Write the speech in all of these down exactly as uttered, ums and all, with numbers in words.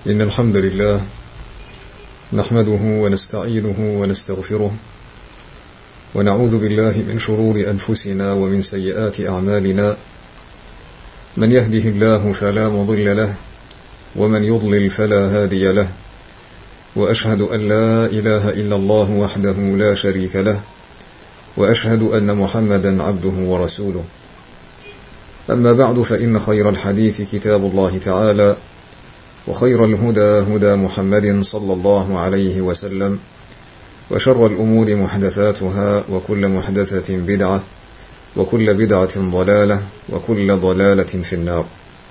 إن الحمد لله نحمده ونستعينه ونستغفره ونعوذ بالله من شرور أنفسنا ومن سيئات أعمالنا. من يهده الله فلا مضل له ومن يضلل فلا هادي له، وأشهد أن لا إله إلا الله وحده لا شريك له، وأشهد أن محمدا عبده ورسوله. أما بعد، فإن خير الحديث كتاب الله تعالى، وخير الهدى هدى محمد صلى الله عليه وسلم، وشر الأمور محدثاتها، وكل محدثة بدعة، وكل بدعة ضلالة، وكل ضلالة في النار.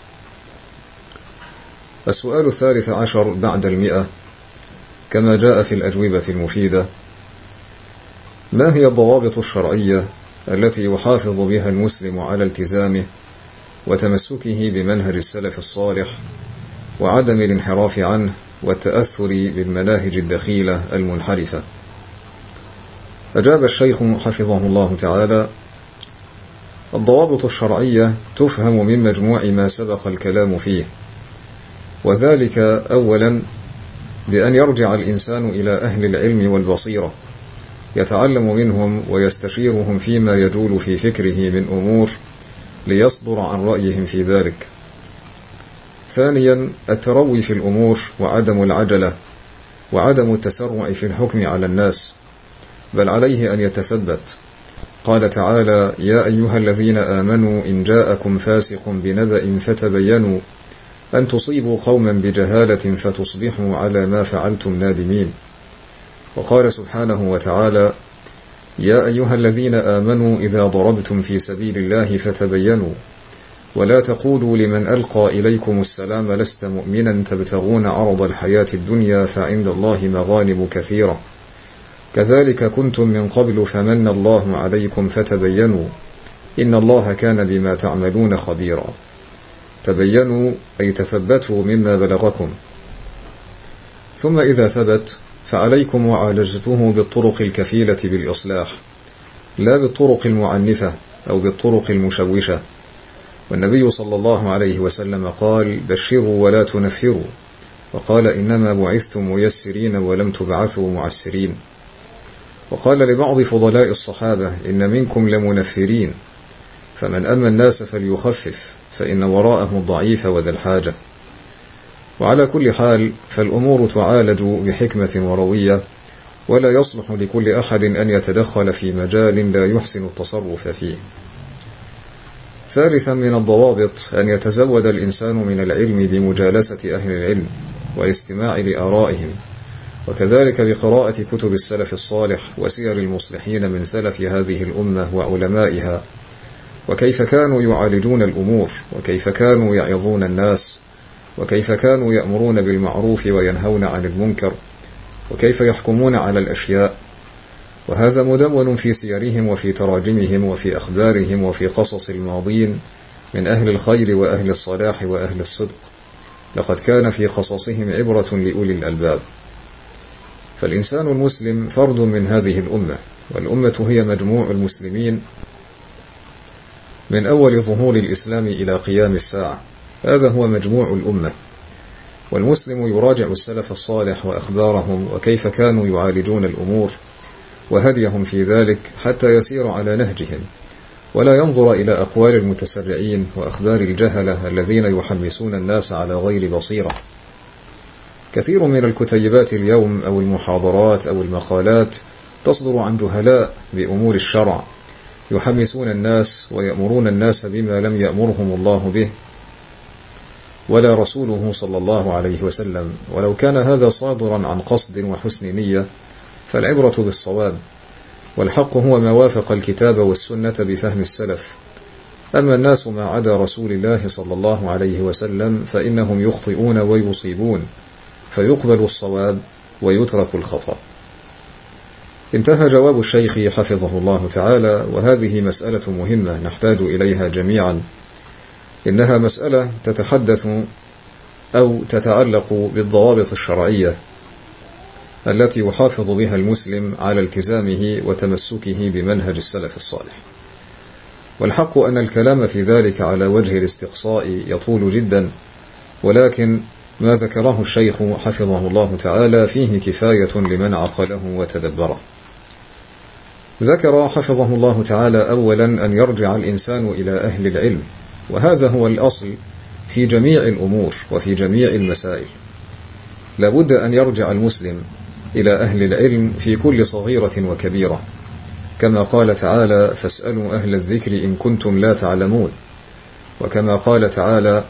السؤال الثالث عشر بعد المئة كما جاء في الأجوبة المفيدة: ما هي الضوابط الشرعية التي يحافظ بها المسلم على التزامه وتمسكه بمنهج السلف الصالح وعدم الانحراف عنه والتأثر بالمناهج الدخيلة المنحرفة؟ أجاب الشيخ حفظه الله تعالى: الضوابط الشرعية تفهم من مجموع ما سبق الكلام فيه، وذلك أولا بأن يرجع الإنسان إلى أهل العلم والبصيرة يتعلم منهم ويستشيرهم فيما يجول في فكره من أمور ليصدر عن رأيهم في ذلك. ثانيا التروي في الأمور وعدم العجلة وعدم التسرع في الحكم على الناس، بل عليه أن يتثبت. قال تعالى: يا أيها الذين آمنوا إن جاءكم فاسق بنبأ فتبينوا أن تصيبوا قوما بجهالة فتصبحوا على ما فعلتم نادمين. وقال سبحانه وتعالى: يا أيها الذين آمنوا إذا ضربتم في سبيل الله فتبينوا ولا تقولوا لمن ألقى إليكم السلام لست مؤمنا تبتغون عرض الحياة الدنيا فعند الله مغانم كثيرة كذلك كنتم من قبل فمن الله عليكم فتبينوا إن الله كان بما تعملون خبيرا. تبينوا أي تثبتوا مما بلغكم. ثم إذا ثبت فعليكم معالجته بالطرق الكفيلة بالإصلاح، لا بالطرق المعنفة أو بالطرق المشوشة. والنبي صلى الله عليه وسلم قال: بشروا ولا تنفروا، وقال: إنما بعثتم ميسرين ولم تبعثوا معسرين. وقال لبعض فضلاء الصحابة: إن منكم لمنفرين، فمن أما الناس فليخفف فإن وراءه الضعيف وذا الحاجة. وعلى كل حال فالأمور تعالج بحكمة وروية، ولا يصلح لكل أحد أن يتدخل في مجال لا يحسن التصرف فيه. ثالثا من الضوابط أن يتزود الإنسان من العلم بمجالسة أهل العلم والاستماع لآرائهم، وكذلك بقراءة كتب السلف الصالح وسير المصلحين من سلف هذه الأمة وعلمائها، وكيف كانوا يعالجون الأمور، وكيف كانوا يعظون الناس، وكيف كانوا يأمرون بالمعروف وينهون عن المنكر، وكيف يحكمون على الأشياء. وهذا مدون في سيرهم وفي تراجمهم وفي أخبارهم وفي قصص الماضين من أهل الخير وأهل الصلاح وأهل الصدق. لقد كان في قصصهم عبرة لأولي الألباب. فالإنسان المسلم فرد من هذه الأمة، والأمة هي مجموع المسلمين من أول ظهور الإسلام إلى قيام الساعة. هذا هو مجموع الأمة. والمسلم يراجع السلف الصالح وأخبارهم وكيف كانوا يعالجون الأمور وهديهم في ذلك حتى يسير على نهجهم، ولا ينظر إلى أقوال المتسرعين وأخبار الجهلة الذين يحمسون الناس على غير بصيرة. كثير من الكتيبات اليوم أو المحاضرات أو المقالات تصدر عن جهلاء بأمور الشرع، يحمسون الناس ويأمرون الناس بما لم يأمرهم الله به ولا رسوله صلى الله عليه وسلم. ولو كان هذا صادرا عن قصد وحسن نية فالعبرة بالصواب، والحق هو ما وافق الكتاب والسنة بفهم السلف. أما الناس ما عدا رسول الله صلى الله عليه وسلم فإنهم يخطئون ويصيبون، فيقبل الصواب ويترك الخطأ. انتهى جواب الشيخ حفظه الله تعالى، وهذه مسألة مهمة نحتاج إليها جميعا. إنها مسألة تتحدث أو تتعلق بالضوابط الشرعية التي يحافظ بها المسلم على التزامه وتمسكه بمنهج السلف الصالح. والحق أن الكلام في ذلك على وجه الاستقصاء يطول جدا، ولكن ما ذكره الشيخ حفظه الله تعالى فيه كفاية لمن عقله وتدبره. ذكر حفظه الله تعالى أولا أن يرجع الإنسان إلى أهل العلم، وهذا هو الأصل في جميع الأمور وفي جميع المسائل. لابد أن يرجع المسلم إلى أهل العلم في كل صغيرة وكبيرة، كما قال تعالى: فاسألوا أهل الذكر إن كنتم لا تعلمون، وكما قال تعالى: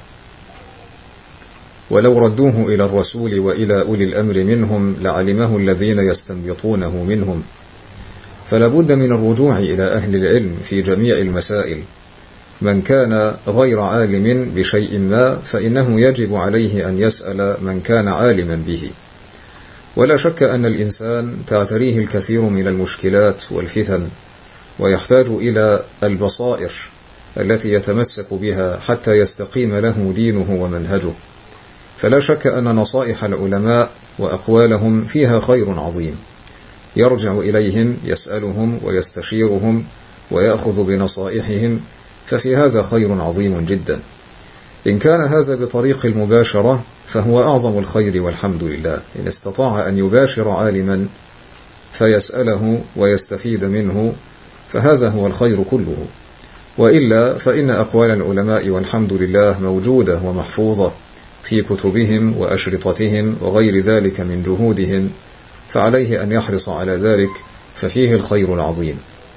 ولو ردوه إلى الرسول وإلى أولي الأمر منهم لعلمه الذين يستنبطونه منهم. فلا بد من الرجوع إلى أهل العلم في جميع المسائل. من كان غير عالم بشيء ما فإنه يجب عليه أن يسأل من كان عالما به. ولا شك أن الإنسان تعتريه الكثير من المشكلات والفتن، ويحتاج إلى البصائر التي يتمسك بها حتى يستقيم له دينه ومنهجه. فلا شك أن نصائح العلماء وأقوالهم فيها خير عظيم، يرجع إليهم يسألهم ويستشيرهم ويأخذ بنصائحهم، ففي هذا خير عظيم جدا. إن كان هذا بطريق المباشرة فهو أعظم الخير والحمد لله، إن استطاع أن يباشر عالما فيسأله ويستفيد منه فهذا هو الخير كله. وإلا فإن أقوال العلماء والحمد لله موجودة ومحفوظة في كتبهم وأشرطتهم وغير ذلك من جهودهم، فعليه أن يحرص على ذلك، ففيه الخير العظيم.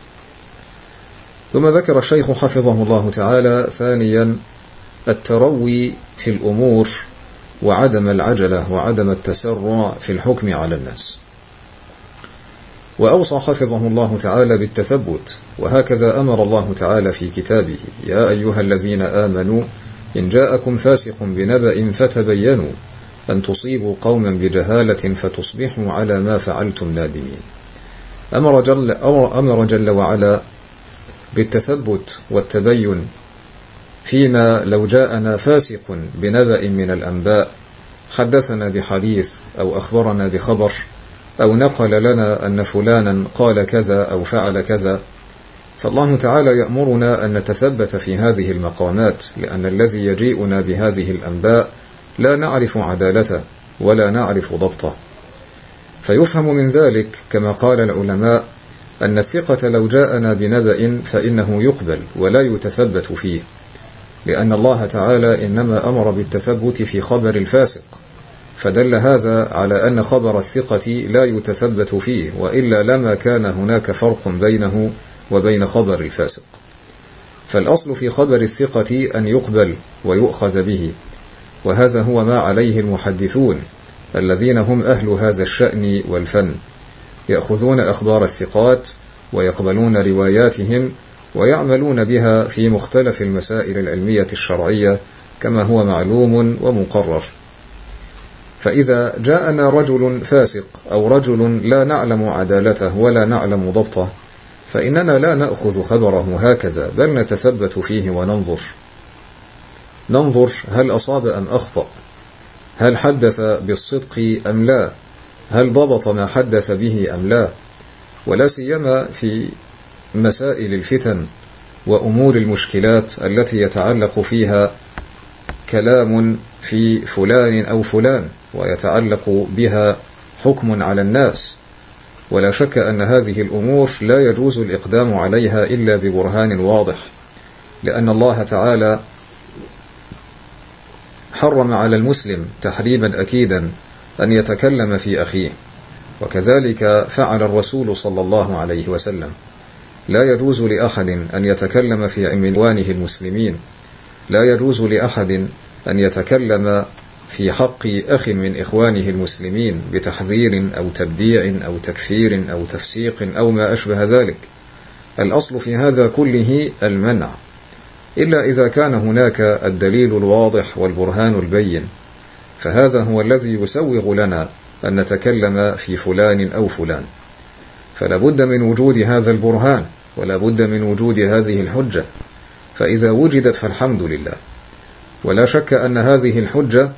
ثم ذكر الشيخ حفظه الله تعالى ثانيا التروي في الأمور وعدم العجلة وعدم التسرع في الحكم على الناس. وأوصى حفظه الله تعالى بالتثبت، وهكذا أمر الله تعالى في كتابه: يا أيها الذين آمنوا إن جاءكم فاسق بنبأ فتبينوا أن تصيبوا قوما بجهالة فتصبحوا على ما فعلتم نادمين. أمر جل, أمر جل وعلا بالتثبت والتبين فيما لو جاءنا فاسق بنبأ من الأنباء، حدثنا بحديث أو أخبرنا بخبر أو نقل لنا أن فلانا قال كذا أو فعل كذا، فالله تعالى يأمرنا أن نتثبت في هذه المقامات، لأن الذي يجيئنا بهذه الأنباء لا نعرف عدالته ولا نعرف ضبطه. فيفهم من ذلك كما قال العلماء أن الثقة لو جاءنا بنبأ فإنه يقبل ولا يتثبت فيه، لأن الله تعالى إنما أمر بالتثبت في خبر الفاسق، فدل هذا على أن خبر الثقة لا يتثبت فيه، وإلا لما كان هناك فرق بينه وبين خبر الفاسق. فالأصل في خبر الثقة أن يقبل ويؤخذ به، وهذا هو ما عليه المحدثون الذين هم أهل هذا الشأن والفن، يأخذون أخبار الثقات ويقبلون رواياتهم ويعملون بها في مختلف المسائل العلمية الشرعية كما هو معلوم ومقرر. فإذا جاءنا رجل فاسق أو رجل لا نعلم عدالته ولا نعلم ضبطه، فإننا لا نأخذ خبره هكذا، بل نتثبت فيه وننظر ننظر هل أصاب أم أخطأ، هل حدث بالصدق أم لا، هل ضبط ما حدث به أم لا. ولا سيما في مسائل الفتن وأمور المشكلات التي يتعلق فيها كلام في فلان أو فلان ويتعلق بها حكم على الناس. ولا شك أن هذه الأمور لا يجوز الإقدام عليها إلا ببرهان واضح، لأن الله تعالى حرم على المسلم تحريما أكيدا أن يتكلم في أخيه، وكذلك فعل الرسول صلى الله عليه وسلم. لا يجوز لأحد أن يتكلم في عنوانه المسلمين، لا يجوز لأحد أن يتكلم في حق أخ من إخوانه المسلمين بتحذير أو تبديع أو تكفير أو تفسيق أو ما أشبه ذلك. الأصل في هذا كله المنع، إلا إذا كان هناك الدليل الواضح والبرهان البين، فهذا هو الذي يسوغ لنا أن نتكلم في فلان أو فلان. فلا بد من وجود هذا البرهان، ولا بد من وجود هذه الحجة، فإذا وجدت فالحمد لله. ولا شك أن هذه الحجة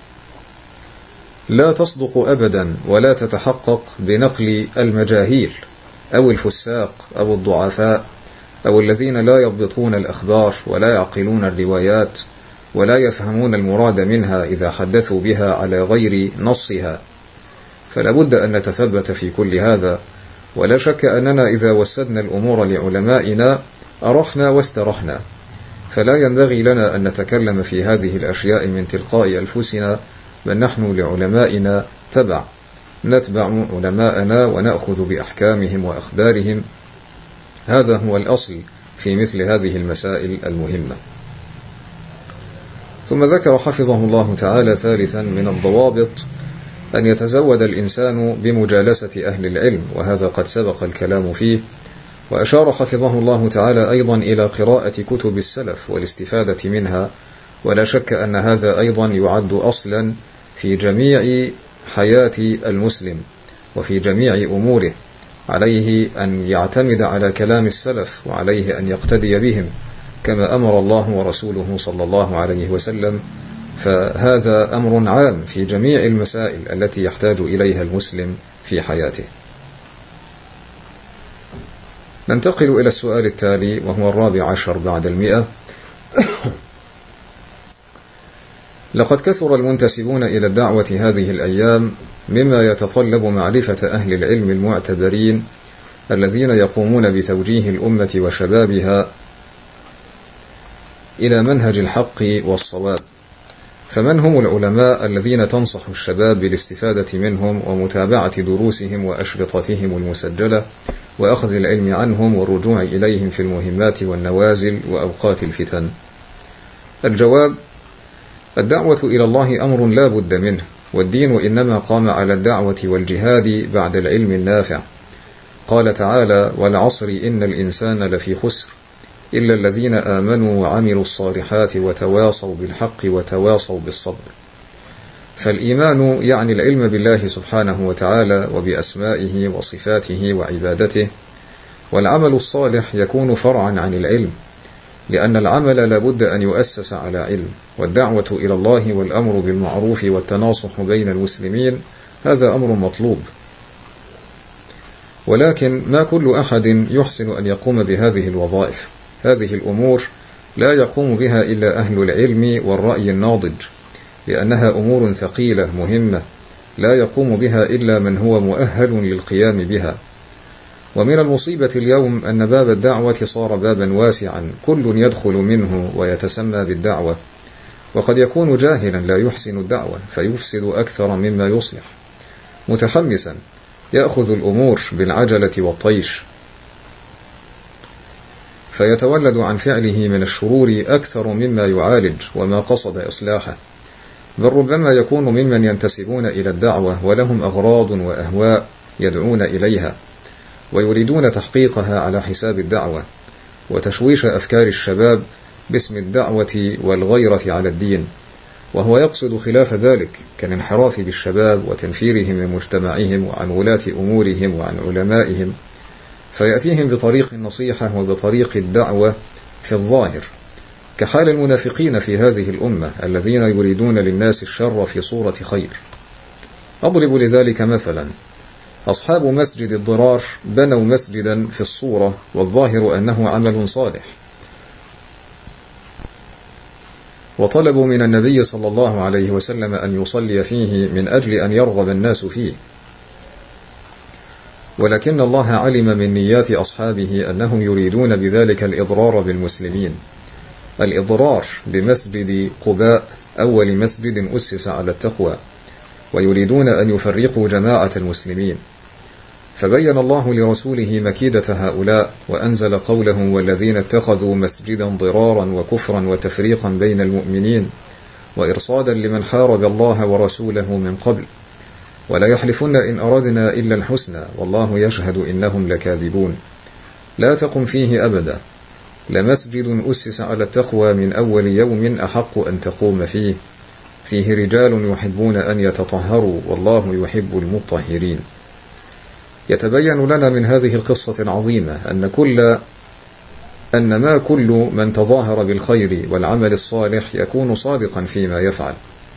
لا تصدق أبدا ولا تتحقق بنقل المجاهيل أو الفساق أو الضعفاء أو الذين لا يضبطون الأخبار ولا يعقلون الروايات ولا يفهمون المراد منها إذا حدثوا بها على غير نصها، فلا بد أن نتثبت في كل هذا. ولا شك أننا إذا وسدنا الأمور لعلمائنا أرحنا واسترحنا، فلا ينبغي لنا أن نتكلم في هذه الأشياء من تلقاء أنفسنا، بل نحن لعلمائنا تبع، نتبع علماءنا ونأخذ بأحكامهم وأخبارهم. هذا هو الأصل في مثل هذه المسائل المهمة. ثم ذكر حفظه الله تعالى ثالثا من الضوابط أن يتزود الإنسان بمجالسة أهل العلم، وهذا قد سبق الكلام فيه. وأشار حفظه الله تعالى أيضا إلى قراءة كتب السلف والاستفادة منها، ولا شك أن هذا أيضا يعد أصلا في جميع حياة المسلم وفي جميع أموره. عليه أن يعتمد على كلام السلف، وعليه أن يقتدي بهم كما أمر الله ورسوله صلى الله عليه وسلم. فهذا أمر عام في جميع المسائل التي يحتاج إليها المسلم في حياته. ننتقل إلى السؤال التالي وهو الرابع عشر بعد المئة. لقد كثر المنتسبون إلى الدعوة هذه الأيام، مما يتطلب معرفة أهل العلم المعتبرين الذين يقومون بتوجيه الأمة وشبابها إلى منهج الحق والصواب. فمن هم العلماء الذين تنصح الشباب بالاستفادة منهم ومتابعة دروسهم وأشرطتهم المسجلة وأخذ العلم عنهم والرجوع إليهم في المهمات والنوازل وأوقات الفتن؟ الجواب: الدعوة إلى الله أمر لا بد منه، والدين إنما قام على الدعوة والجهاد بعد العلم النافع. قال تعالى: والعصر إن الإنسان لفي خسر إلا الذين آمنوا وعملوا الصالحات وتواصوا بالحق وتواصوا بالصبر. فالإيمان يعني العلم بالله سبحانه وتعالى وبأسمائه وصفاته وعبادته، والعمل الصالح يكون فرعا عن العلم، لأن العمل لابد أن يؤسس على علم. والدعوة إلى الله والأمر بالمعروف والتناصح بين المسلمين هذا أمر مطلوب، ولكن ما كل أحد يحسن أن يقوم بهذه الوظائف. هذه الأمور لا يقوم بها إلا أهل العلم والرأي الناضج، لأنها أمور ثقيلة مهمة لا يقوم بها إلا من هو مؤهل للقيام بها. ومن المصيبة اليوم أن باب الدعوة صار بابا واسعا كل يدخل منه ويتسمى بالدعوة، وقد يكون جاهلا لا يحسن الدعوة فيفسد أكثر مما يصلح، متحمسا يأخذ الأمور بالعجلة والطيش، فيتولد عن فعله من الشرور أكثر مما يعالج وما قصد إصلاحه. بل ربما يكون ممن ينتسبون إلى الدعوة ولهم أغراض وأهواء يدعون إليها ويريدون تحقيقها على حساب الدعوة، وتشويش أفكار الشباب باسم الدعوة والغيرة على الدين، وهو يقصد خلاف ذلك كالانحراف بالشباب وتنفيرهم من مجتمعهم وعن ولاة أمورهم وعن علمائهم، فيأتيهم بطريق النصيحة وبطريق الدعوة في الظاهر، كحال المنافقين في هذه الأمة الذين يريدون للناس الشر في صورة خير. أضرب لذلك مثلا: أصحاب مسجد الضرار بنوا مسجدا في الصورة والظاهر أنه عمل صالح، وطلبوا من النبي صلى الله عليه وسلم أن يصلي فيه من أجل أن يرغب الناس فيه، ولكن الله علم من نيات أصحابه أنهم يريدون بذلك الإضرار بالمسلمين، الإضرار بمسجد قباء أول مسجد أسس على التقوى، ويريدون أن يفرقوا جماعة المسلمين. فبين الله لرسوله مكيدة هؤلاء وأنزل قولهم: والذين اتخذوا مسجدا ضرارا وكفرا وتفريقا بين المؤمنين وإرصادا لمن حارب الله ورسوله من قبل ولا يحلفن إن أردنا إلا الحسنى والله يشهد إنهم لكاذبون. لا تقم فيه أبدا، لمسجد أسس على التقوى من أول يوم أحق أن تقوم فيه، فيه رجال يحبون أن يتطهروا والله يحب المطهرين. يتبين لنا من هذه القصة العظيمة أن كل أن ما كل من تظاهر بالخير والعمل الصالح يكون صادقا فيما يفعل،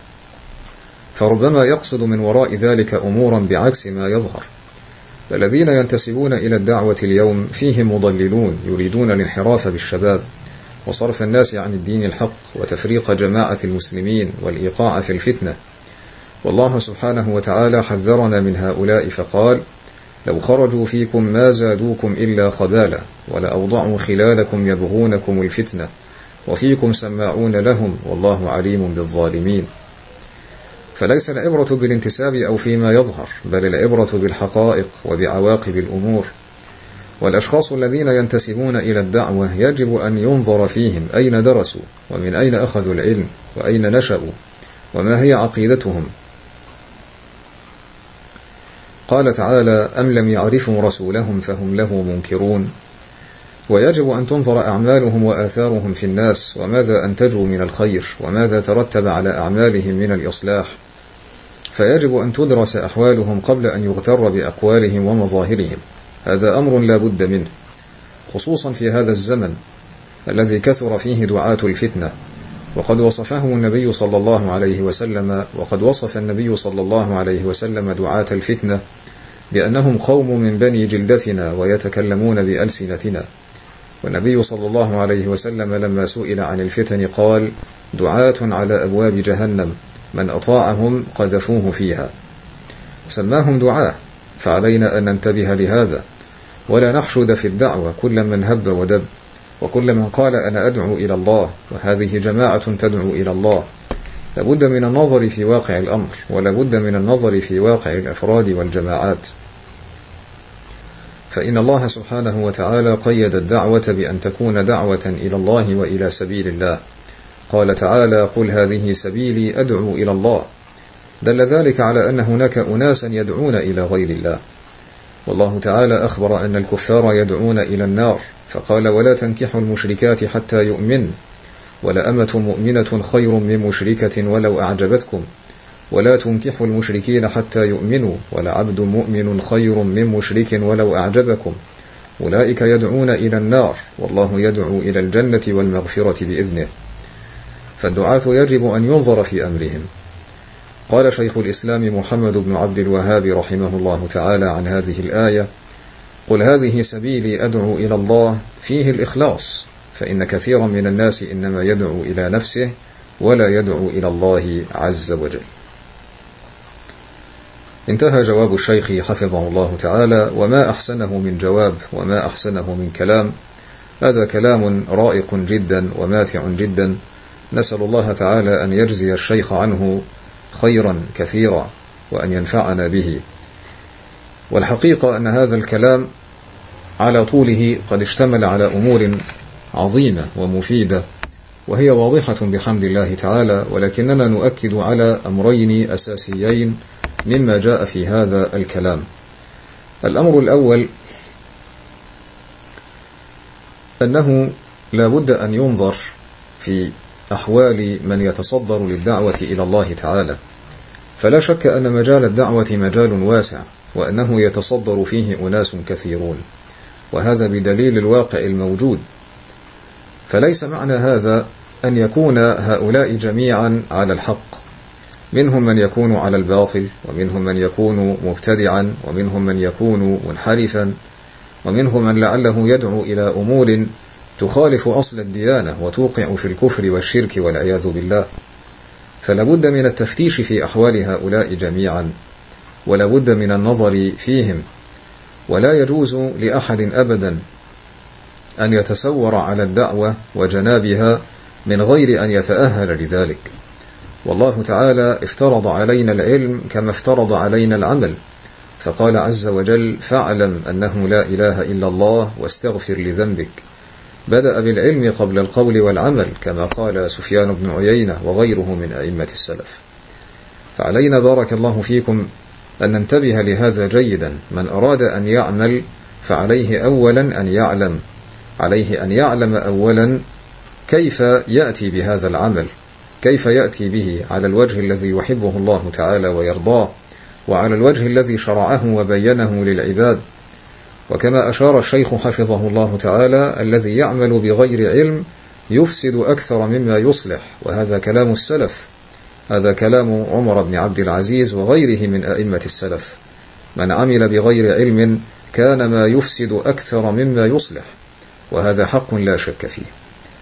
فربما يقصد من وراء ذلك أمورا بعكس ما يظهر. فالذين ينتسبون إلى الدعوة اليوم فيهم مضللون يريدون الانحراف بالشباب، وصرف الناس عن الدين الحق وتفريق جماعة المسلمين والإيقاع في الفتنة. والله سبحانه وتعالى حذرنا من هؤلاء فقال: لو خرجوا فيكم ما زادوكم إلا خبالا ولأوضعوا خلالكم يبغونكم الفتنة وفيكم سماعون لهم والله عليم بالظالمين. فليس العبرة بالانتساب أو فيما يظهر، بل العبرة بالحقائق وبعواقب الأمور. والأشخاص الذين ينتسبون إلى الدعوة يجب أن ينظر فيهم أين درسوا ومن أين أخذوا العلم وأين نشأوا وما هي عقيدتهم. قال تعالى: أم لم يعرفوا رسولهم فهم له منكرون. ويجب أن تنظر أعمالهم وآثارهم في الناس وماذا أنتجوا من الخير وماذا ترتب على أعمالهم من الإصلاح، فيجب أن تدرس أحوالهم قبل أن يغتر بأقوالهم ومظاهرهم. هذا أمر لا بد منه، خصوصا في هذا الزمن الذي كثر فيه دعاة الفتنة. وقد وصفهم النبي صلى الله عليه وسلم وقد وصف النبي صلى الله عليه وسلم دعاة الفتنة بأنهم قوم من بني جلدتنا ويتكلمون بألسنتنا. والنبي صلى الله عليه وسلم لما سئل عن الفتن قال: دعاة على أبواب جهنم من أطاعهم قذفوه فيها. سماهم دعاة، فعلينا أن ننتبه لهذا ولا نحشد في الدعوة كل من هب ودب وكل من قال أنا أدعو إلى الله وهذه جماعة تدعو إلى الله. لابد من النظر في واقع الأمر ولابد من النظر في واقع الأفراد والجماعات. فإن الله سبحانه وتعالى قيد الدعوة بأن تكون دعوة إلى الله وإلى سبيل الله. قال تعالى: قل هذه سبيلي أدعو إلى الله. دل ذلك على أن هناك أناسا يدعون إلى غير الله. والله تعالى أخبر أن الكفار يدعون إلى النار، فقال: ولا تنكحوا المشركات حتى يؤمن ولأمة مؤمنة خير من مشركة ولو أعجبتكم ولا تنكحوا المشركين حتى يؤمنوا ولعبد مؤمن خير من مشرك ولو أعجبكم أولئك يدعون إلى النار والله يدعو إلى الجنة والمغفرة بإذنه. فالدعاة يجب أن ينظر في أمرهم. قال شيخ الإسلام محمد بن عبد الوهاب رحمه الله تعالى عن هذه الآية: قل هذه سبيلي أدعو إلى الله، فيه الإخلاص، فإن كثيرا من الناس إنما يدعو إلى نفسه ولا يدعو إلى الله عز وجل. انتهى جواب الشيخ حفظه الله تعالى، وما أحسنه من جواب وما أحسنه من كلام. هذا كلام رائق جدا وماتع جدا، نسأل الله تعالى أن يجزي الشيخ عنه خيرا كثيرا وأن ينفعنا به. والحقيقة أن هذا الكلام على طوله قد اشتمل على أمور عظيمة ومفيدة وهي واضحة بحمد الله تعالى، ولكننا نؤكد على أمرين أساسيين مما جاء في هذا الكلام. الأمر الأول أنه لا بد أن ينظر في أحوال من يتصدر للدعوة إلى الله تعالى، فلا شك أن مجال الدعوة مجال واسع وأنه يتصدر فيه أناس كثيرون، وهذا بدليل الواقع الموجود. فليس معنى هذا أن يكون هؤلاء جميعا على الحق، منهم من يكون على الباطل ومنهم من يكون مبتدعا ومنهم من يكون منحرفا ومنهم من لعله يدعو إلى أمور تخالف أصل الديانة وتوقع في الكفر والشرك والعياذ بالله. فلابد من التفتيش في أحوال هؤلاء جميعا ولابد من النظر فيهم، ولا يجوز لأحد أبدا أن يتسور على الدعوة وجنابها من غير أن يتأهل لذلك. والله تعالى افترض علينا العلم كما افترض علينا العمل، فقال عز وجل: فاعلم أنه لا إله إلا الله واستغفر لذنبك. بدأ بالعلم قبل القول والعمل كما قال سفيان بن عيينة وغيره من أئمة السلف. فعلينا بارك الله فيكم أن ننتبه لهذا جيدا. من أراد أن يعمل فعليه أولا أن يعلم عليه أن يعلم أولا كيف يأتي بهذا العمل، كيف يأتي به على الوجه الذي يحبه الله تعالى ويرضاه، وعلى الوجه الذي شرعه وبينه للعباد. وكما أشار الشيخ حفظه الله تعالى: الذي يعمل بغير علم يفسد أكثر مما يصلح، وهذا كلام السلف، هذا كلام عمر بن عبد العزيز وغيره من أئمة السلف. من عمل بغير علم كان ما يفسد أكثر مما يصلح، وهذا حق لا شك فيه.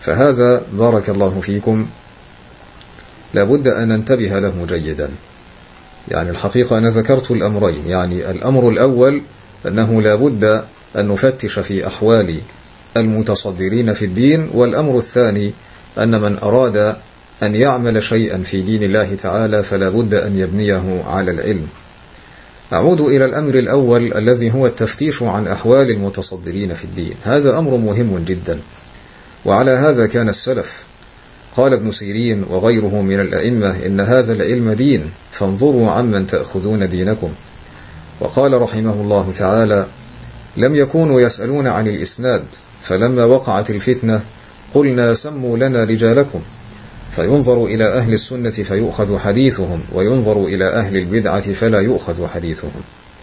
فهذا بارك الله فيكم لابد أن ننتبه له جيدا. يعني الحقيقة أنا ذكرت الأمرين، يعني الأمر الأول أنه لابد أن نفتش في أحوال المتصدرين في الدين، والأمر الثاني أن من أراد أن يعمل شيئا في دين الله تعالى فلا بد أن يبنيه على العلم. أعود إلى الأمر الأول الذي هو التفتيش عن أحوال المتصدرين في الدين. هذا أمر مهم جدا، وعلى هذا كان السلف. قال ابن سيرين وغيره من الأئمة إن هذا العلم دين، فانظروا عمن تأخذون دينكم. وقال رحمه الله تعالى: لم يكونوا يسألون عن الإسناد، فلما وقعت الفتنة قلنا سموا لنا رجالكم، فينظر إلى أهل السنة فيؤخذ حديثهم، وينظر إلى أهل البدعة فلا يؤخذ حديثهم.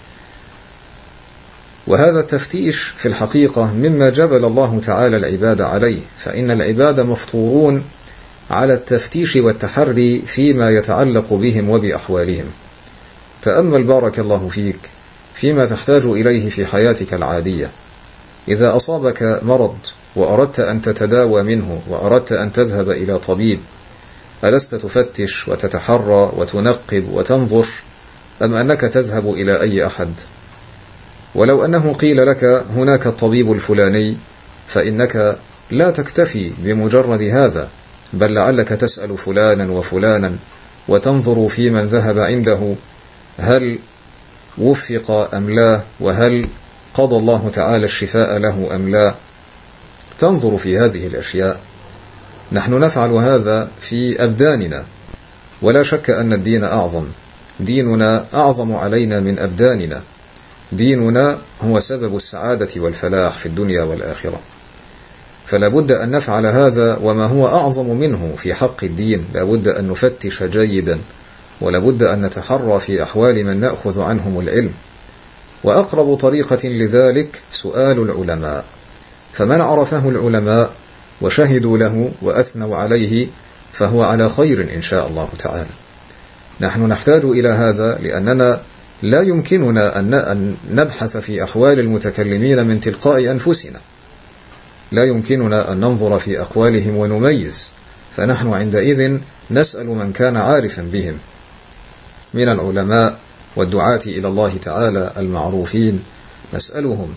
وهذا التفتيش في الحقيقة مما جبل الله تعالى العباد عليه، فإن العباد مفطورون على التفتيش والتحري فيما يتعلق بهم وبأحوالهم. تأمل بارك الله فيك فيما تحتاج إليه في حياتك العادية. إذا أصابك مرض وأردت أن تتداوى منه وأردت أن تذهب إلى طبيب، ألست تفتش وتتحرى وتنقب وتنظر، أم أنك تذهب إلى أي أحد؟ ولو أنه قيل لك هناك الطبيب الفلاني فإنك لا تكتفي بمجرد هذا، بل لعلك تسأل فلانا وفلانا وتنظر في من ذهب عنده هل وفق أم لا، وهل قضى الله تعالى الشفاء له أم لا. تنظر في هذه الأشياء. نحن نفعل هذا في أبداننا، ولا شك أن الدين أعظم. ديننا أعظم علينا من أبداننا. ديننا هو سبب السعادة والفلاح في الدنيا والآخرة، فلا بد أن نفعل هذا وما هو أعظم منه في حق الدين. لا بد أن نفتش جيدا، ولا بد أن نتحرى في أحوال من نأخذ عنهم العلم. وأقرب طريقة لذلك سؤال العلماء، فمن عرفه العلماء وشهدوا له وأثنوا عليه فهو على خير إن شاء الله تعالى. نحن نحتاج إلى هذا لأننا لا يمكننا أن نبحث في أحوال المتكلمين من تلقاء أنفسنا، لا يمكننا أن ننظر في أقوالهم ونميز، فنحن عندئذ نسأل من كان عارفا بهم من العلماء والدعاة إلى الله تعالى المعروفين، نسألهم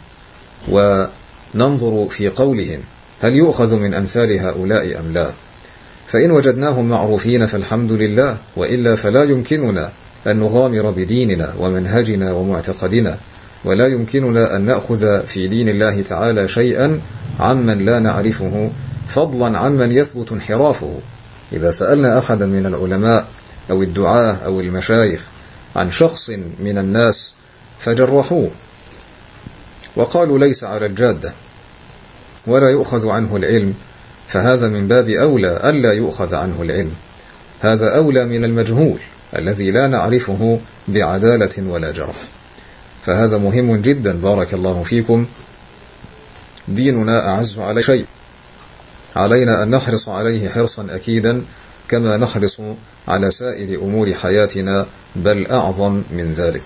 وننظر في قولهم هل يؤخذ من أمثال هؤلاء أم لا. فإن وجدناهم معروفين فالحمد لله، وإلا فلا يمكننا أن نغامر بديننا ومنهجنا ومعتقدنا، ولا يمكننا أن نأخذ في دين الله تعالى شيئا عمن لا نعرفه، فضلا عمن يثبت انحرافه. إذا سألنا أحدا من العلماء أو الدعاة أو المشايخ عن شخص من الناس فجرحوه وقالوا ليس على الجادة ولا يؤخذ عنه العلم، فهذا من باب أولى ألا يؤخذ عنه العلم. هذا أولى من المجهول الذي لا نعرفه بعدالة ولا جرح. فهذا مهم جدا بارك الله فيكم. ديننا أعز على شيء، علينا أن نحرص عليه حرصا أكيدا كما نحرص على سائر أمور حياتنا، بل أعظم من ذلك.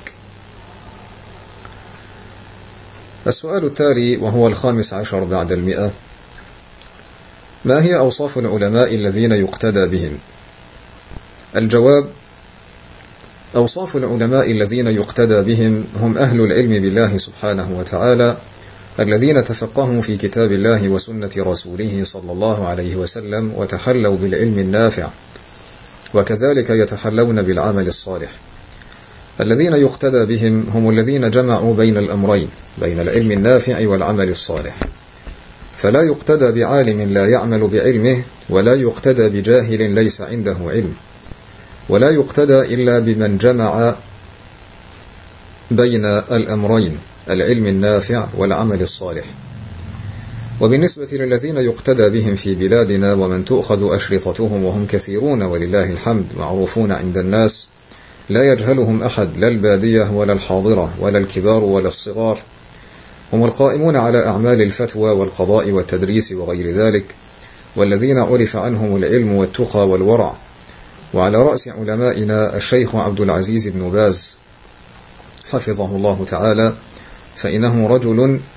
السؤال التالي وهو الخامس عشر بعد المئة: ما هي أوصاف العلماء الذين يقتدى بهم؟ الجواب: أوصاف العلماء الذين يقتدى بهم هم أهل العلم بالله سبحانه وتعالى، الذين تفقهوا في كتاب الله وسنة رسوله صلى الله عليه وسلم وتحلوا بالعلم النافع، وكذلك يتحلون بالعمل الصالح. الذين يقتدى بهم هم الذين جمعوا بين الأمرين، بين العلم النافع والعمل الصالح. فلا يقتدى بعالم لا يعمل بعلمه، ولا يقتدى بجاهل ليس عنده علم، ولا يقتدى إلا بمن جمع بين الأمرين، العلم النافع والعمل الصالح. وبالنسبة للذين يقتدى بهم في بلادنا ومن تؤخذ أشرطتهم وهم كثيرون ولله الحمد معروفون عند الناس، لا يجهلهم أحد، لا البادية ولا الحاضرة ولا الكبار ولا الصغار، هم القائمون على أعمال الفتوى والقضاء والتدريس وغير ذلك، والذين عرف عنهم العلم والتقى والورع. وعلى رأس علمائنا الشيخ عبد العزيز بن باز حفظه الله تعالى، فإنه رجل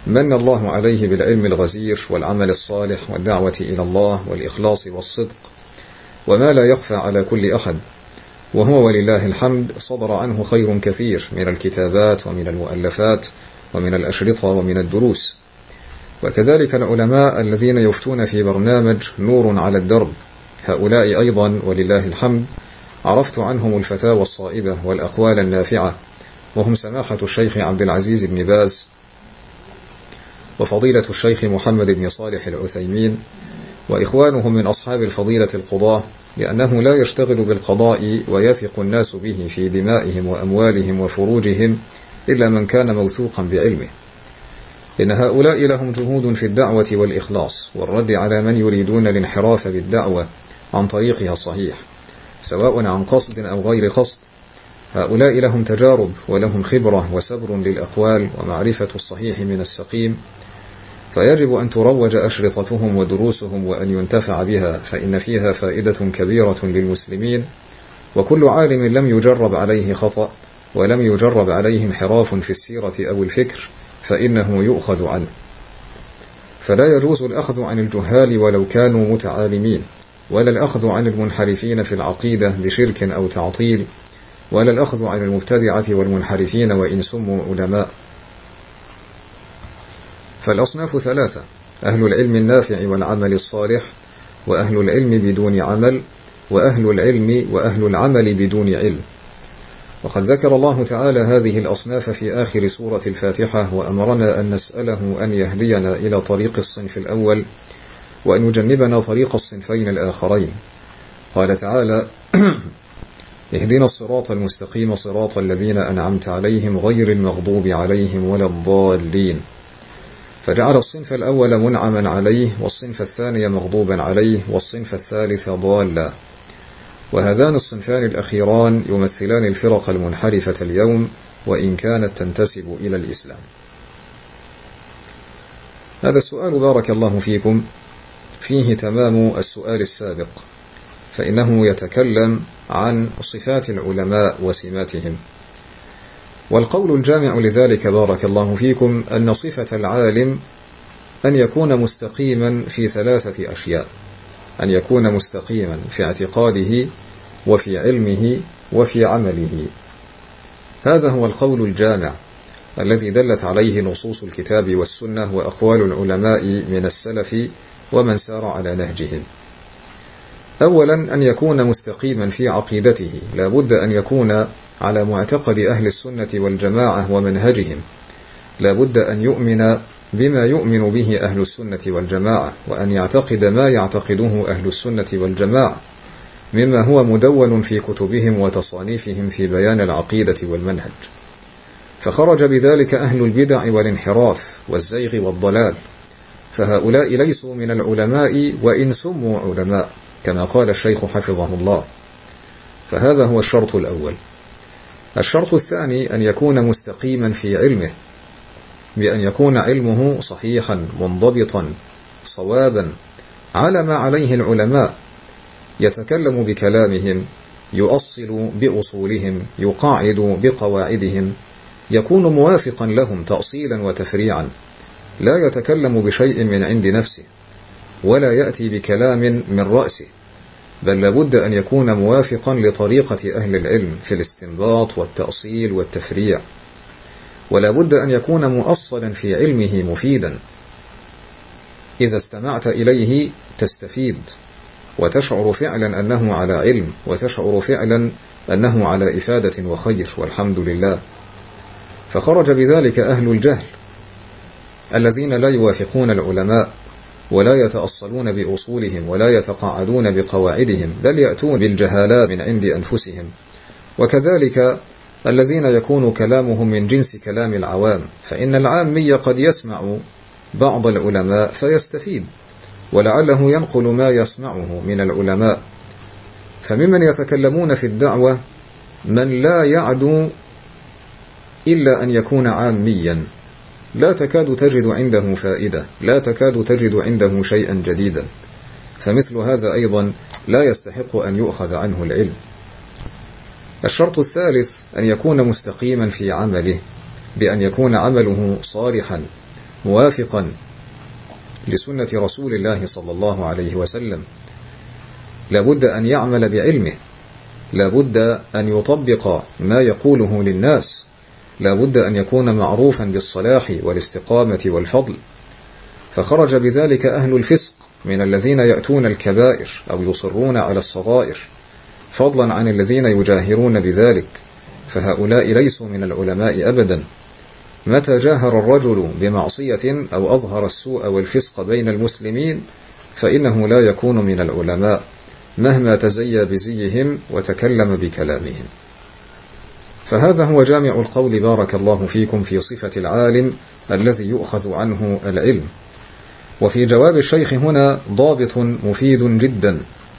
من الله عليه بالعلم الغزير والعمل الصالح والدعوة إلى الله والإخلاص والصدق، وما لا يخفى على كل أحد، وهو ولله الحمد صدر عنه خير كثير من الكتابات ومن المؤلفات ومن الأشرطة ومن الدروس. وكذلك العلماء الذين يفتون في برنامج نور على الدرب، هؤلاء أيضا ولله الحمد عرفت عنهم الفتاوى الصائبة والأقوال النافعة، وهم سماحة الشيخ عبد العزيز بن باز وفضيلة الشيخ محمد بن صالح العثيمين، وإخوانهم من أصحاب الفضيلة القضاة، لأنه لا يشتغل بالقضاء ويثق الناس به في دمائهم وأموالهم وفروجهم إلا من كان موثوقا بعلمه، إن هؤلاء لهم جهود في الدعوة والإخلاص والرد على من يريدون الانحراف بالدعوة عن طريقها الصحيح، سواء عن قصد أو غير قصد. هؤلاء لهم تجارب ولهم خبرة وسبر للأقوال ومعرفة الصحيح من السقيم، فيجب أن تروج أشرطتهم ودروسهم وأن ينتفع بها، فإن فيها فائدة كبيرة للمسلمين، وكل عالم لم يجرب عليه خطأ ولم يجرب عليه انحراف في السيرة أو الفكر فإنه يؤخذ عنه. فلا يجوز الأخذ عن الجهال ولو كانوا متعالمين، ولا الأخذ عن المنحرفين في العقيدة بشرك أو تعطيل، ولا الأخذ عن المبتدعة والمنحرفين وإن سموا علماء. فالأصناف ثلاثة: أهل العلم النافع والعمل الصالح، وأهل العلم بدون عمل، وأهل العلم وأهل العمل بدون علم. وقد ذكر الله تعالى هذه الأصناف في آخر سورة الفاتحة، وأمرنا أن نسأله أن يهدينا إلى طريق الصنف الأول وأن يجنبنا طريق الصنفين الآخرين. قال تعالى: اهدنا الصراط المستقيم صراط الذين أنعمت عليهم غير المغضوب عليهم ولا الضالين. فجعل الصنف الأول منعما عليه، والصنف الثاني مغضوبا عليه، والصنف الثالث ضالا. وهذان الصنفان الأخيران يمثلان الفرق المنحرفة اليوم، وإن كانت تنتسب إلى الإسلام. هذا السؤال بارك الله فيكم فيه تمام السؤال السابق، فإنه يتكلم عن صفات العلماء وسماتهم. والقول الجامع لذلك بارك الله فيكم أن صفة العالم أن يكون مستقيما في ثلاثة أشياء: أن يكون مستقيما في اعتقاده وفي علمه وفي عمله. هذا هو القول الجامع الذي دلت عليه نصوص الكتاب والسنة وأقوال العلماء من السلف ومن سار على نهجهم. أولا، أن يكون مستقيما في عقيدته، لا بد أن يكون على معتقد أهل السنة والجماعة ومنهجهم، لا بد أن يؤمن بما يؤمن به أهل السنة والجماعة، وأن يعتقد ما يعتقده أهل السنة والجماعة مما هو مدون في كتبهم وتصانيفهم في بيان العقيدة والمنهج. فخرج بذلك أهل البدع والانحراف والزيغ والضلال، فهؤلاء ليسوا من العلماء وإن سموا علماء، كما قال الشيخ حفظه الله. فهذا هو الشرط الأول. الشرط الثاني أن يكون مستقيما في علمه، بأن يكون علمه صحيحا منضبطا صوابا على ما عليه العلماء، يتكلم بكلامهم، يؤصل بأصولهم، يقاعد بقواعدهم، يكون موافقا لهم تأصيلا وتفريعا، لا يتكلم بشيء من عند نفسه ولا يأتي بكلام من رأسه، بل لابد أن يكون موافقا لطريقة أهل العلم في الاستنباط والتأصيل والتفريع، ولا بد أن يكون مؤصلا في علمه مفيدا، إذا استمعت إليه تستفيد وتشعر فعلا أنه على علم، وتشعر فعلا أنه على إفادة وخير، والحمد لله. فخرج بذلك أهل الجهل الذين لا يوافقون العلماء ولا يتأصلون بأصولهم ولا يتقاعدون بقواعدهم، بل يأتون بالجهالات من عند أنفسهم. وكذلك الذين يكون كلامهم من جنس كلام العوام، فإن العامي قد يسمع بعض العلماء فيستفيد، ولعله ينقل ما يسمعه من العلماء. فممن يتكلمون في الدعوة من لا يعدو إلا أن يكون عاميا، لا تكاد تجد عنده فائدة، لا تكاد تجد عنده شيئا جديدا، فمثل هذا أيضا لا يستحق أن يؤخذ عنه العلم. الشرط الثالث أن يكون مستقيما في عمله، بأن يكون عمله صالحا موافقا لسنة رسول الله صلى الله عليه وسلم، لابد أن يعمل بعلمه، لابد أن يطبق ما يقوله للناس، لابد أن يكون معروفا بالصلاح والاستقامة والفضل. فخرج بذلك أهل الفسق من الذين يأتون الكبائر أو يصرون على الصغائر، فضلا عن الذين يجاهرون بذلك، فهؤلاء ليسوا من العلماء أبدا. متى جاهر الرجل بمعصية أو أظهر السوء والفسق بين المسلمين فإنه لا يكون من العلماء مهما تزيى بزيهم وتكلم بكلامهم. فهذا هو جامع القول بارك الله فيكم في صفة العالم الذي يؤخذ عنه العلم. وفي جواب الشيخ هنا ضابط مفيد جدا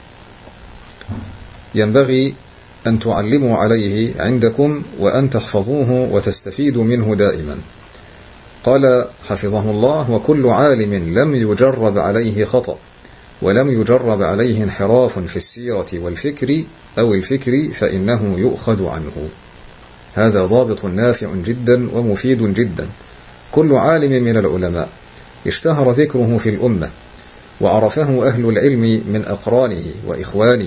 ينبغي أن تعلموا عليه عندكم وأن تحفظوه وتستفيدوا منه دائما. قال حفظه الله: وكل عالم لم يجرب عليه خطأ ولم يجرب عليه انحراف في السيرة والفكر أو الفكر فإنه يؤخذ عنه. هذا ضابط نافع جدا ومفيد جدا. كل عالم من العلماء اشتهر ذكره في الأمة وعرفه أهل العلم من أقرانه وإخوانه،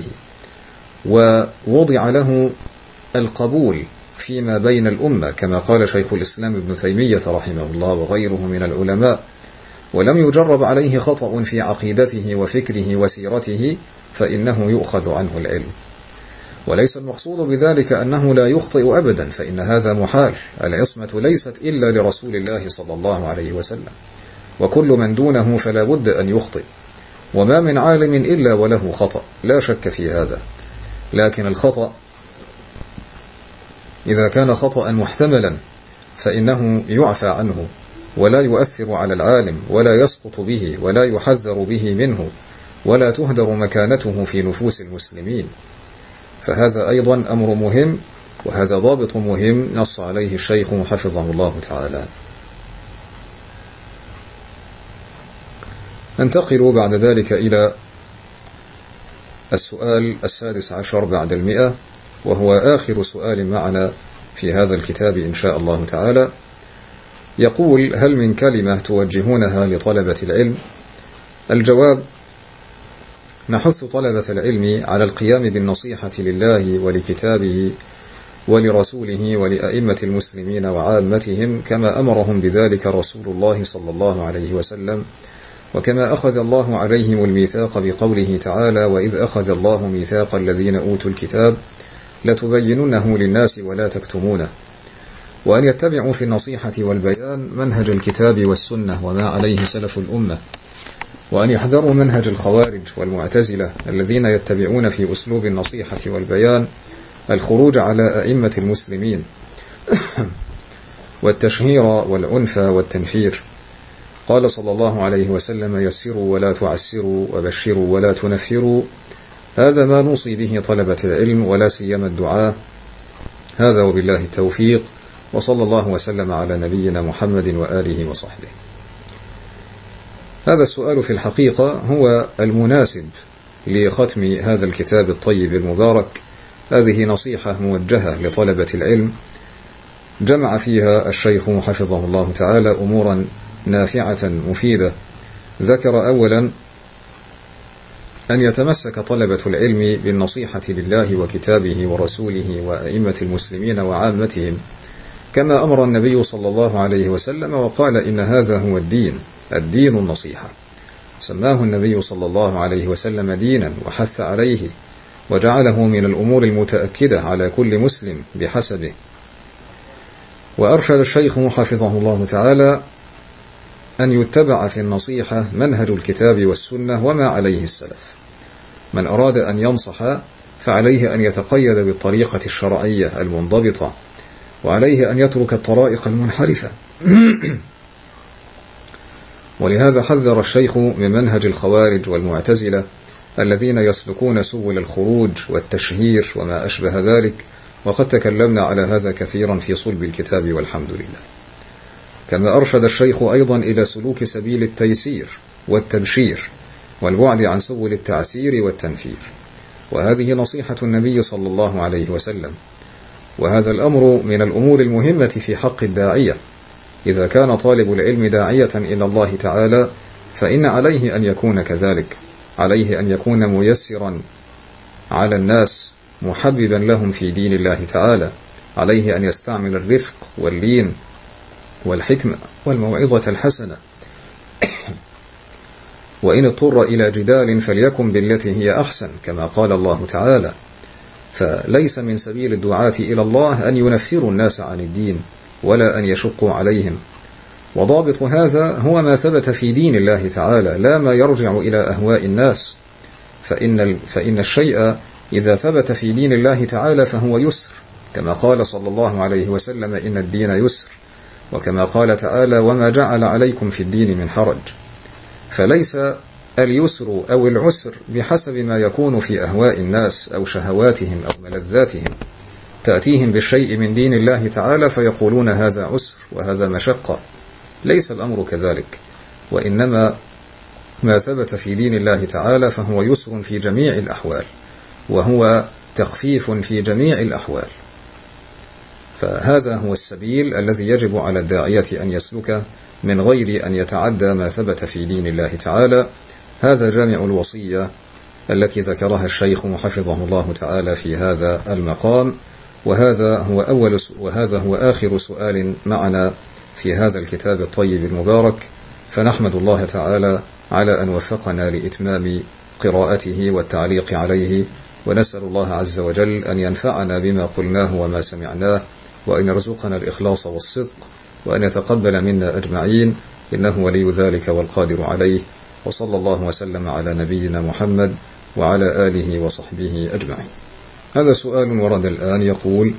ووضع له القبول فيما بين الأمة كما قال شيخ الإسلام ابن تيمية رحمه الله وغيره من العلماء، ولم يجرب عليه خطأ في عقيدته وفكره وسيرته فإنه يؤخذ عنه العلم. وليس المقصود بذلك أنه لا يخطئ أبدا، فإن هذا محال. العصمة ليست إلا لرسول الله صلى الله عليه وسلم، وكل من دونه فلا بد أن يخطئ، وما من عالم إلا وله خطأ، لا شك في هذا. لكن الخطأ إذا كان خطأ محتملا فإنه يعفى عنه ولا يؤثر على العالم ولا يسقط به ولا يحذر به منه ولا تهدر مكانته في نفوس المسلمين. فهذا أيضا أمر مهم، وهذا ضابط مهم نص عليه الشيخ حفظه الله تعالى. ننتقل بعد ذلك إلى السؤال السادس عشر بعد المئة، وهو آخر سؤال معنا في هذا الكتاب إن شاء الله تعالى. يقول: هل من كلمة توجهونها لطلبة العلم؟ الجواب: نحث طلبة العلم على القيام بالنصيحة لله ولكتابه ولرسوله ولأئمة المسلمين وعامتهم كما أمرهم بذلك رسول الله صلى الله عليه وسلم، وكما أخذ الله عليهم الميثاق بقوله تعالى: وإذ أخذ الله ميثاق الذين أوتوا الكتاب لتبيننه للناس ولا تكتمونه، وأن يتبعوا في النصيحة والبيان منهج الكتاب والسنة وما عليه سلف الأمة، وأن يحذروا منهج الخوارج والمعتزلة الذين يتبعون في أسلوب النصيحة والبيان الخروج على أئمة المسلمين والتشهير والعنف والتنفير. قال صلى الله عليه وسلم: يسروا ولا تعسروا وبشروا ولا تنفروا. هذا ما نوصي به طلبة العلم ولا سيما الدعاة. هذا وبالله التوفيق، وصلى الله وسلم على نبينا محمد وآله وصحبه. هذا السؤال في الحقيقة هو المناسب لختم هذا الكتاب الطيب المبارك. هذه نصيحة موجهة لطلبة العلم جمع فيها الشيخ حفظه الله تعالى أمورا نافعة مفيدة. ذكر أولا أن يتمسك طلبة العلم بالنصيحة لله وكتابه ورسوله وأئمة المسلمين وعامتهم كما أمر النبي صلى الله عليه وسلم، وقال: إن هذا هو الدين، الدين النصيحة. سماه النبي صلى الله عليه وسلم دينا وحث عليه، وجعله من الأمور المتأكدة على كل مسلم بحسبه. وأرشد الشيخ حفظه الله تعالى أن يتبع في النصيحة منهج الكتاب والسنة وما عليه السلف. من أراد أن ينصح فعليه أن يتقيد بالطريقة الشرعية المنضبطة، وعليه أن يترك الطرائق المنحرفة. ولهذا حذر الشيخ من منهج الخوارج والمعتزلة الذين يسلكون سبل الخروج والتشهير وما أشبه ذلك، وقد تكلمنا على هذا كثيرا في صلب الكتاب والحمد لله. كما أرشد الشيخ أيضا إلى سلوك سبيل التيسير والتبشير والبعد عن سبل التعسير والتنفير، وهذه نصيحة النبي صلى الله عليه وسلم. وهذا الأمر من الأمور المهمة في حق الداعية، إذا كان طالب العلم داعية إلى الله تعالى فإن عليه أن يكون كذلك، عليه أن يكون ميسرا على الناس محببا لهم في دين الله تعالى، عليه أن يستعمل الرفق واللين والحكمة والموعظة الحسنة، وإن اضطر إلى جدال فليكن بالتي هي أحسن كما قال الله تعالى. فليس من سبيل الدعاة إلى الله أن ينفروا الناس عن الدين ولا أن يشقوا عليهم، وضابط هذا هو ما ثبت في دين الله تعالى لا ما يرجع إلى أهواء الناس، فإن, فإن الشيء إذا ثبت في دين الله تعالى فهو يسر، كما قال صلى الله عليه وسلم إن الدين يسر، وكما قال تعالى وما جعل عليكم في الدين من حرج. فليس اليسر أو العسر بحسب ما يكون في أهواء الناس أو شهواتهم أو ملذاتهم، تأتيهم بالشيء من دين الله تعالى فيقولون هذا عسر وهذا مشقة، ليس الأمر كذلك، وإنما ما ثبت في دين الله تعالى فهو يسر في جميع الأحوال، وهو تخفيف في جميع الأحوال. فهذا هو السبيل الذي يجب على الداعية أن يسلكه من غير أن يتعدى ما ثبت في دين الله تعالى. هذا جامع الوصية التي ذكرها الشيخ حفظه الله تعالى في هذا المقام، وهذا هو أول وهذا هو آخر سؤال معنا في هذا الكتاب الطيب المبارك، فنحمد الله تعالى على أن وفقنا لإتمام قراءته والتعليق عليه، ونسأل الله عز وجل أن ينفعنا بما قلناه وما سمعناه، وأن يرزقنا الإخلاص والصدق، وأن يتقبل منا أجمعين، إنه ولي ذلك والقادر عليه. وصلى الله وسلم على نبينا محمد وعلى آله وصحبه أجمعين. هذا سؤال ورد الآن يقول: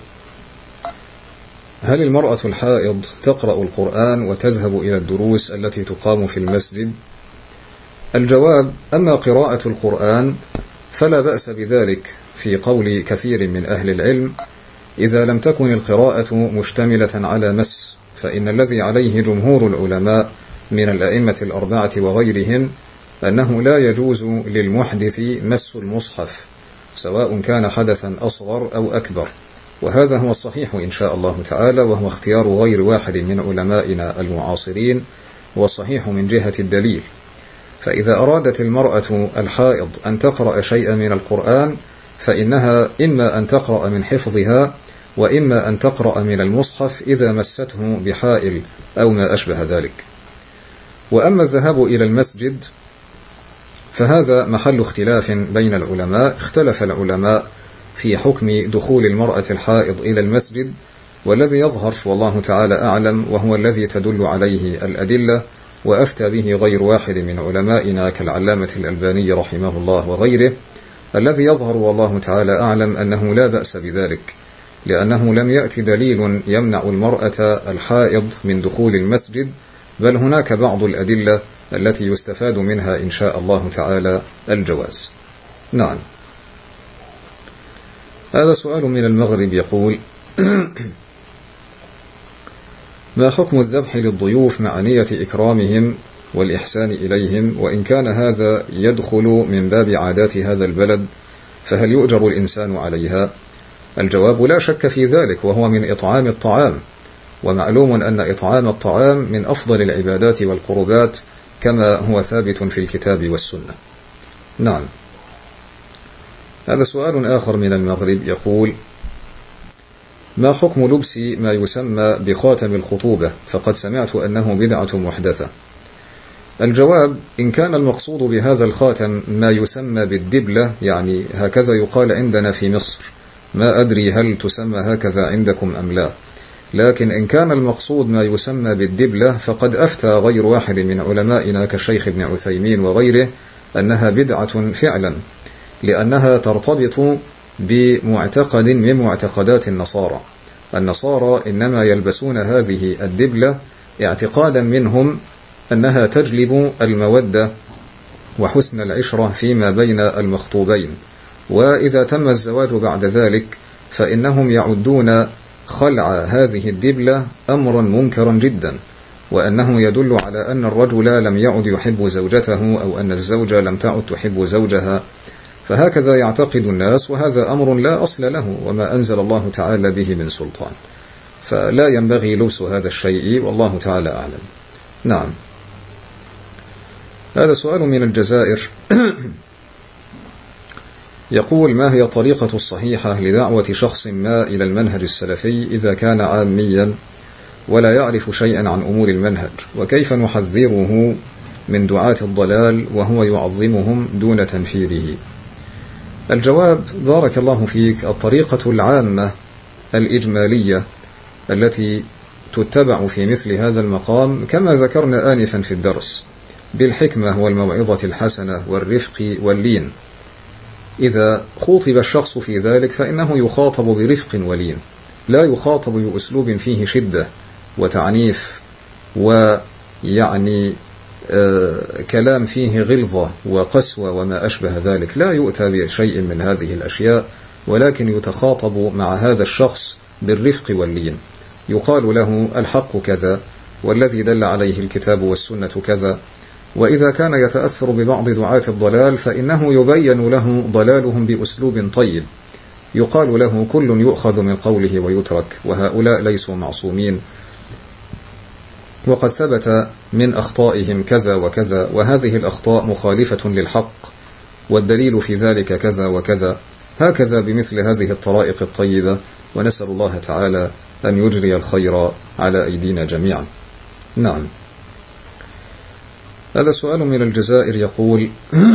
هل المرأة الحائض تقرأ القرآن وتذهب إلى الدروس التي تقام في المسجد؟ الجواب: أما قراءة القرآن فلا بأس بذلك في قول كثير من أهل العلم، إذا لم تكن القراءة مشتملة على مس، فإن الذي عليه جمهور العلماء من الأئمة الأربعة وغيرهم أنه لا يجوز للمحدث مس المصحف، سواء كان حدثا أصغر أو أكبر، وهذا هو الصحيح إن شاء الله تعالى، وهو اختيار غير واحد من علمائنا المعاصرين، والصحيح من جهة الدليل. فإذا أرادت المرأة الحائض أن تقرأ شيئا من القرآن فإنها إما أن تقرأ من حفظها، وإما أن تقرأ من المصحف إذا مسته بحائل أو ما أشبه ذلك. وأما الذهاب إلى المسجد فهذا محل اختلاف بين العلماء، اختلف العلماء في حكم دخول المرأة الحائض إلى المسجد، والذي يظهر والله تعالى أعلم وهو الذي تدل عليه الأدلة، وأفتى به غير واحد من علمائنا كالعلامة الألباني رحمه الله وغيره، الذي يظهر والله تعالى أعلم أنه لا بأس بذلك، لأنه لم يأتي دليل يمنع المرأة الحائض من دخول المسجد، بل هناك بعض الأدلة التي يستفاد منها إن شاء الله تعالى الجواز. نعم. هذا سؤال من المغرب يقول: ما حكم الذبح للضيوف مع نية إكرامهم والإحسان إليهم، وإن كان هذا يدخل من باب عادات هذا البلد فهل يؤجر الإنسان عليها؟ الجواب: لا شك في ذلك، وهو من إطعام الطعام، ومعلوم أن إطعام الطعام من أفضل العبادات والقربات كما هو ثابت في الكتاب والسنة. نعم. هذا سؤال آخر من المغرب يقول: ما حكم لبس ما يسمى بخاتم الخطوبة، فقد سمعت أنه بدعة محدثة؟ الجواب: إن كان المقصود بهذا الخاتم ما يسمى بالدبلة، يعني هكذا يقال عندنا في مصر، ما أدري هل تسمى هكذا عندكم أم لا، لكن إن كان المقصود ما يسمى بالدبلة فقد أفتى غير واحد من علمائنا كالشيخ ابن عثيمين وغيره أنها بدعة فعلا، لأنها ترتبط بمعتقد من معتقدات النصارى. النصارى إنما يلبسون هذه الدبلة اعتقادا منهم أنها تجلب المودة وحسن العشرة فيما بين المخطوبين، وإذا تم الزواج بعد ذلك فإنهم يعدون خلع هذه الدبلة أمرا منكرا جدا، وأنه يدل على أن الرجل لم يعد يحب زوجته، أو أن الزوجة لم تعد تحب زوجها، فهكذا يعتقد الناس، وهذا أمر لا أصل له وما أنزل الله تعالى به من سلطان. فلا ينبغي لبس هذا الشيء، والله تعالى أعلم. نعم. هذا سؤال من الجزائر يقول: ما هي الطريقة الصحيحة لدعوة شخص ما إلى المنهج السلفي إذا كان عاميا ولا يعرف شيئا عن أمور المنهج، وكيف نحذره من دعاة الضلال وهو يعظمهم دون تنفيره؟ الجواب: بارك الله فيك، الطريقة العامة الإجمالية التي تتبع في مثل هذا المقام كما ذكرنا آنفا في الدرس، بالحكمة والموعظة الحسنة والرفق واللين. إذا خوطب الشخص في ذلك فإنه يخاطب برفق ولين، لا يخاطب بأسلوب فيه شدة وتعنيف ويعني آه كلام فيه غلظة وقسوة وما أشبه ذلك. لا يؤتى بشيء من هذه الأشياء، ولكن يتخاطب مع هذا الشخص بالرفق واللين. يقال له: الحق كذا، والذي دل عليه الكتاب والسنة كذا. وإذا كان يتأثر ببعض دعاة الضلال فإنه يبين له ضلالهم بأسلوب طيب، يقال له: كل يؤخذ من قوله ويترك، وهؤلاء ليسوا معصومين، وقد ثبت من أخطائهم كذا وكذا، وهذه الأخطاء مخالفة للحق، والدليل في ذلك كذا وكذا. هكذا بمثل هذه الطرائق الطيبة، ونسأل الله تعالى أن يجري الخير على أيدينا جميعا. نعم. هذا سؤال من الجزائر يقول: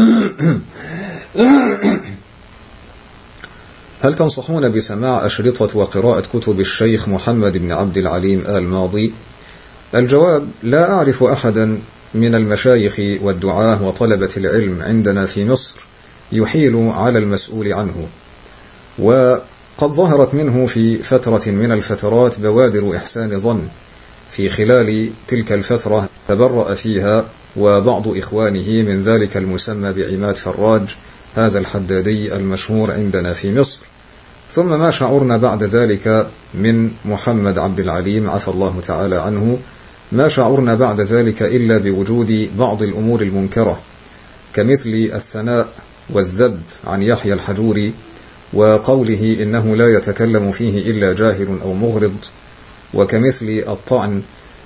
هل تنصحون بسماع أشرطة وقراءة كتب الشيخ محمد بن عبد العليم آل ماضي؟ الجواب: لا أعرف أحدا من المشايخ والدعاة وطلبة العلم عندنا في مصر يحيل على المسؤول عنه، وقد ظهرت منه في فترة من الفترات بوادر إحسان ظن. في خلال تلك الفترة تبرأ فيها وبعض إخوانه من ذلك المسمى بعماد فراج، هذا الحدادي المشهور عندنا في مصر. ثم ما شعرنا بعد ذلك من محمد عبد العليم عفى الله تعالى عنه، ما شعرنا بعد ذلك إلا بوجود بعض الأمور المنكرة، كمثل الثناء والذب عن يحيى الحجوري، وقوله إنه لا يتكلم فيه إلا جاهل أو مغرض، وكمثل الطعن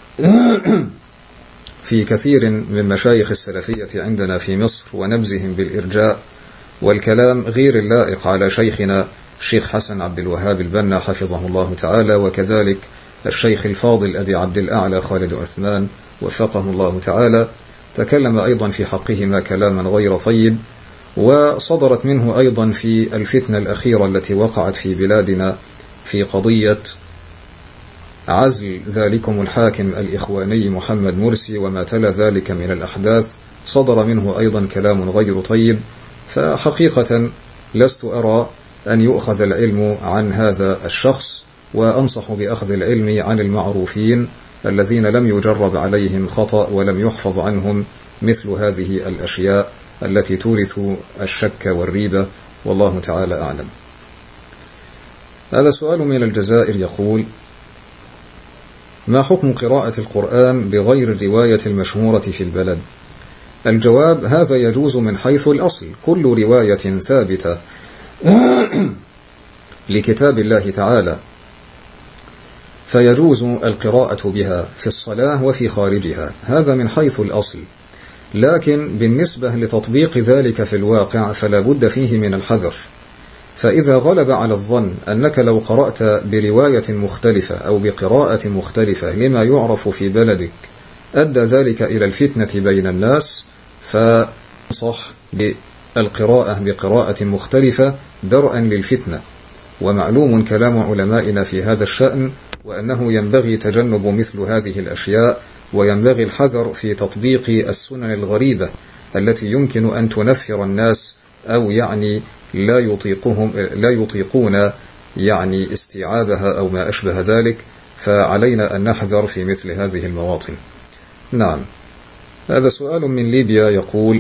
في كثير من مشايخ السلفية عندنا في مصر ونبزهم بالإرجاء، والكلام غير اللائق على شيخنا الشيخ حسن عبد الوهاب البنا حفظه الله تعالى، وكذلك الشيخ الفاضل أبي عبد الأعلى خالد عثمان وفقه الله تعالى، تكلم أيضا في حقهما كلاما غير طيب. وصدرت منه أيضا في الفتنة الأخيرة التي وقعت في بلادنا في قضية عزل ذلكم الحاكم الإخواني محمد مرسي وما تلا ذلك من الأحداث، صدر منه أيضا كلام غير طيب. فحقيقة لست أرى أن يؤخذ العلم عن هذا الشخص، وأنصح بأخذ العلم عن المعروفين الذين لم يجرب عليهم خطأ ولم يحفظ عنهم مثل هذه الأشياء التي تورث الشك والريبة، والله تعالى أعلم. هذا سؤال من الجزائر يقول: ما حكم قراءة القرآن بغير الرواية المشهورة في البلد؟ الجواب: هذا يجوز من حيث الأصل، كل رواية ثابتة لكتاب الله تعالى فيجوز القراءة بها في الصلاة وفي خارجها، هذا من حيث الأصل. لكن بالنسبة لتطبيق ذلك في الواقع فلا بد فيه من الحذر، فإذا غلب على الظن أنك لو قرأت برواية مختلفة أو بقراءة مختلفة لما يعرف في بلدك أدى ذلك إلى الفتنة بين الناس، فانصح بالقراءة بقراءة مختلفة درءا للفتنة. ومعلوم كلام علمائنا في هذا الشأن، وأنه ينبغي تجنب مثل هذه الأشياء، وينبغي الحذر في تطبيق السنن الغريبة التي يمكن أن تنفر الناس أو يعني لا يطيقهم لا يطيقون يعني استيعابها أو ما أشبه ذلك، فعلينا أن نحذر في مثل هذه المواطن. نعم. هذا سؤال من ليبيا يقول: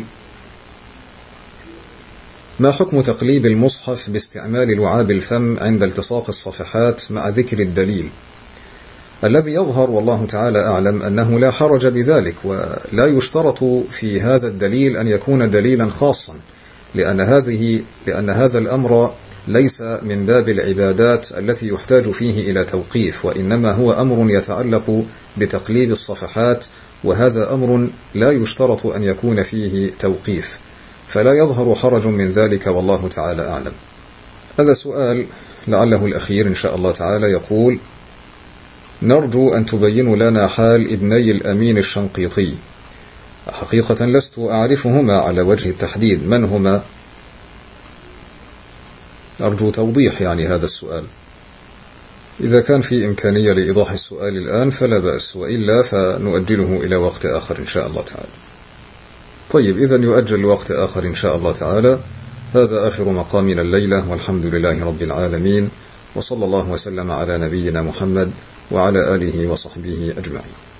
ما حكم تقليب المصحف باستعمال لعاب الفم عند التصاق الصفحات مع ذكر الدليل؟ الذي يظهر والله تعالى أعلم أنه لا حرج بذلك، ولا يشترط في هذا الدليل أن يكون دليلا خاصا، لأن هذه لأن هذا الأمر ليس من باب العبادات التي يحتاج فيه إلى توقيف، وإنما هو أمر يتعلق بتقليب الصفحات، وهذا أمر لا يشترط أن يكون فيه توقيف، فلا يظهر حرج من ذلك، والله تعالى أعلم. هذا سؤال لعله الأخير إن شاء الله تعالى، يقول: نرجو أن تبينوا لنا حال ابني الأمين الشنقيطي. حقيقة لست أعرفهما على وجه التحديد، من هما؟ أرجو توضيح يعني هذا السؤال. إذا كان في إمكانية لإيضاح السؤال الآن فلا بأس، وإلا فنؤجله إلى وقت آخر إن شاء الله تعالى. طيب، إذن يؤجل لوقت آخر إن شاء الله تعالى. هذا آخر مقامنا الليلة، والحمد لله رب العالمين، وصلى الله وسلم على نبينا محمد وعلى آله وصحبه أجمعين.